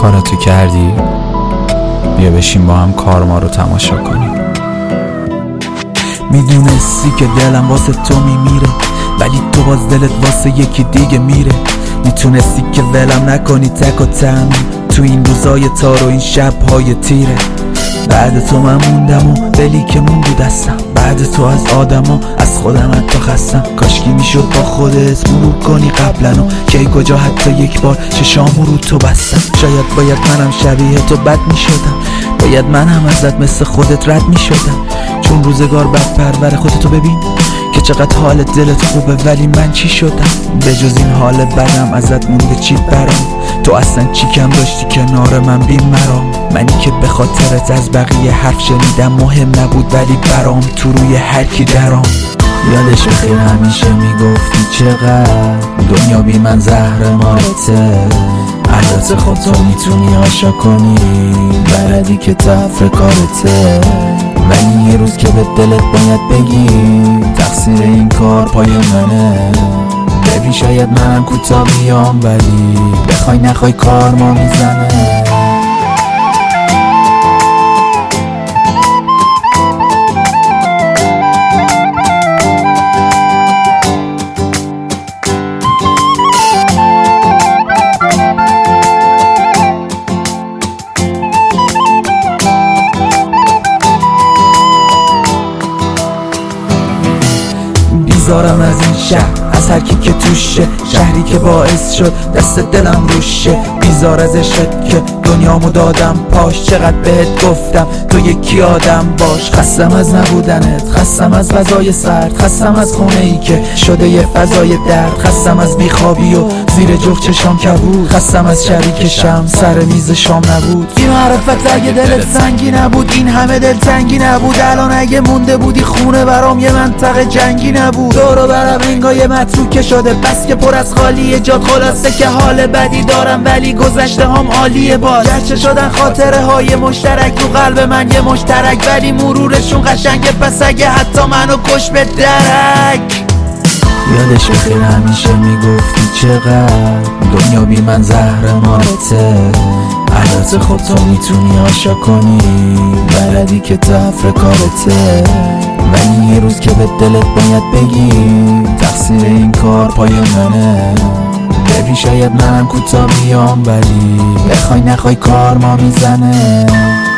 کاراتو کردی؟ بیا بشین با هم کار ما رو تماشا کنیم. میدونستی که دلم واسه تو میمیره، ولی تو باز دلت واسه یکی دیگه میره. میتونستی که ولم نکنی تک و تنها تو این روزای تار و این شبهای تیره. بعد تو من موندم و دلی که موندو دستم، بعد تو از آدما از خودم حتی خستم. کاشکی میشد با خودت مرور کنی قبلنو، کی کجا حتی یک بار چشامو رو تو بستم. شاید باید منم شبیه تو بد میشدم، باید منم ازت مثل خودت رد میشدم. چون روزگار بد پرور خودتو ببین که چقدر حال دلت خوبه، ولی من چی شدم؟ به جز این حال بدم ازت مونده چی برام؟ تو اصلا چی کم داشتی کنار من بی مرام؟ منی که به خاطرت از بقیه حرف شنیدم مهم نبود، ولی برام تو روی هر کی درام. یادش بخیر همیشه میگفتی چقدر دنیا بی من زهر مارته. البته خود تو میتونی عاشق کنی، بلدی که تفره کارته. ولی یه روز که به دلت باید بگی تقصیر این کار پای منه. ببین شاید منم کوتاه بیام، ولی بخوای نخوای کار ما میزنه. بیزارم از این شهر، از هر کی که توشه، شهری که باعث شد دست دلم روشه. بیزار از عشقت که دنیامو دادم پاش، چقدر بهت گفتم تو یکی آدم باش. خستم از نبودنت، خستم از فضای سرد، خستم از خونه ای که شده یه فضای درد. خستم از بیخوابی و زیر جفت چشام کبود، خستم از شبی که شم سر میز شام نبود. این معرفت اگه دلت سنگی نبود، این همه دل تنگی نبود. الان اگه مونده بودی خونه برام یه منطقه جنگی نبود. دور و برم انگار متروکه شده، بس که پر از خالیه جات. خلاصه که حال بدی دارم ولی گذشته هم عالیه باز. گرچه شدن خاطره های مشترک تو قلب من یه مشترک، ولی مرورشون قشنگه. پس اگه حتی منو کش به درک. یادش بخیر همیشه میگفتی چقدر دنیا بی من زهر مارته. البته خب تو میتونی عاشق کنی، بلدی که تفره کارته. ولی یه روز که به دلت باید بگی تقصیر این کار پای منه. ببین شاید منم کوتاه بیام، ولی بخوای نخوای کار ما میزنه.